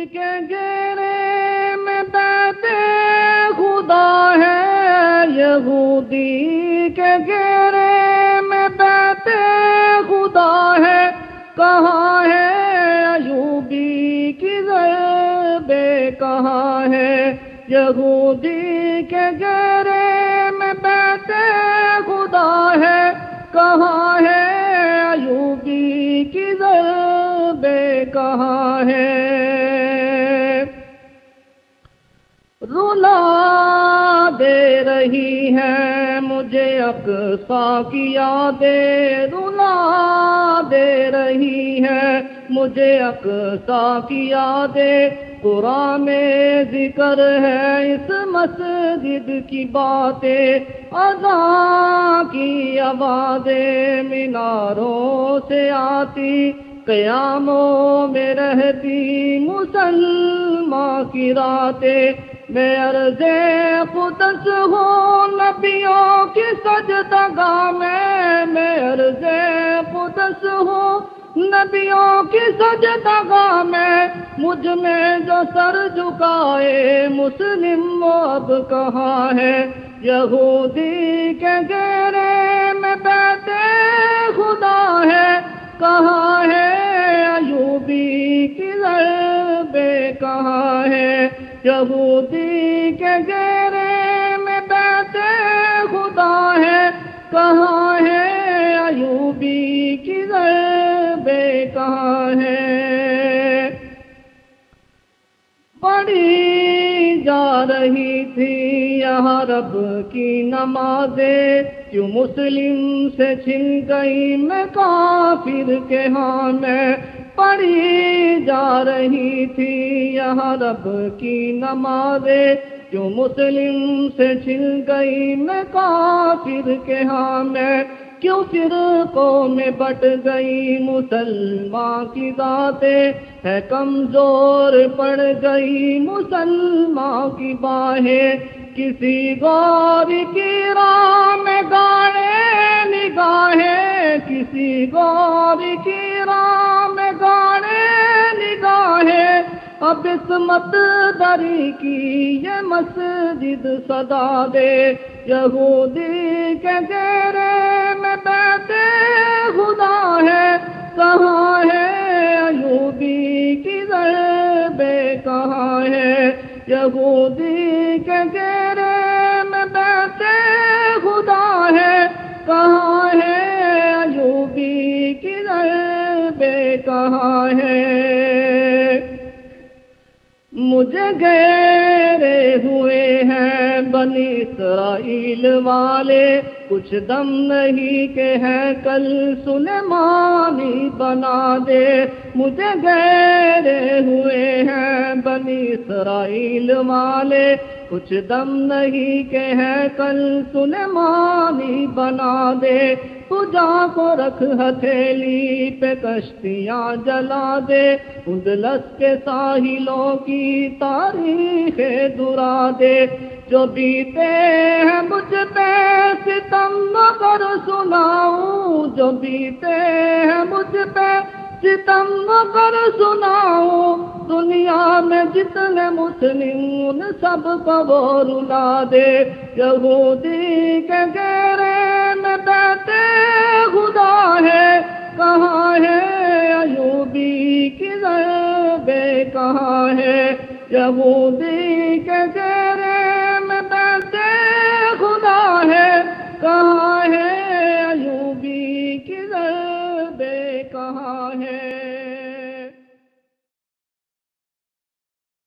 کے گھیرے میں بیٹھے خدا ہے، یہودی کے گھیرے میں بیٹھے خدا ہے، کہاں ہے ایوبی کی ضربیں کہاں ہے؟ یہودی کے گھیرے میں بیٹھے خدا ہے، کہاں ہے ایوبی کی ضربیں کہاں ہے؟ رلا دے رہی ہے مجھے اقصیٰ کی یادیں، رلا دے رہی ہے مجھے اقصیٰ کی یادیں، قرآن میں ذکر ہے اس مسجد کی باتیں، اذان کی آوازیں میناروں سے آتی، قیاموں میں رہتی مسلمان کی راتیں، میں عرض قدس ہوں نبیوں کی سجدہ گاہ میں عرض قدس ہوں نبیوں کی سجدہ گاہ میں، مجھ میں جو سر جھکائے مسلم وہ اب کہاں ہے؟ یہودی کے گھیرے میں بیٹھے خدا ہے، کہاں ہے ایوبی کی ضربیں کہاں ہے؟ یہودی کے گھیرے میں بیٹھے خدا ہے، کہاں ہے ایوبی کی ضربیں کہاں ہے؟ پڑھی جا رہی تھی یہاں رب کی نمازیں، کیوں مسلم سے چھن گئی میں کافر کے ہاں میں؟ پڑھی جا رہی تھی یہاں رب کی نمازیں، کیوں مسلم سے چھن گئی میں کافر کے ہاں میں؟ کیوں فرقوں میں بٹ گئی مسلمان کی ذاتیں، ہے کمزور پڑ گئی مسلمان کی باہیں، کسی غور کی راہ میں گاڑے نگاہیں، کسی غور کی راہ میں گاڑے نگاہیں، اب عصمت دری کی یہ مسجد صدا دے، یہودی کے گھیرے میں بیٹھے خدا ہے، کہاں ہے ایوبی کی ضربیں کہاں ہے؟ یہودی کے گھیرے میں بیٹھے خدا ہے، کہاں ہے ایوبی کی ضربیں کہاں ہے؟ مجھے گھیرے ہوئے ہیں بنی اسرائیل والے، کچھ دم نہیں کہ ہے کل سلیمانی بنا دے، مجھے گھیرے ہوئے ہیں بنی اسرائیل والے، کچھ دم نہیں کہ ہے کل سلیمانی بنا دے، تو جا کو رکھ ہتھیلی پہ کشتیاں جلا دے، اندلس کے ساحلوں کی تاریخ دورا دے، جو بیتے ہیں مجھ پہ ستم مگر سناؤں، جو بیتے ہیں مجھ پہ ستم مگر سناؤں، دنیا میں جتنے مسلم ان سب کو وہ رلا دے، یہودی کے گھیرے میں بیٹھے خدا ہے، کہاں ہے ایوبی کی ضربیں کہاں ہے؟ یہودی کے گھیرے میں بیٹھے خدا ہے، کہاں ہے ایوبی کی ضربیں کہاں ہے؟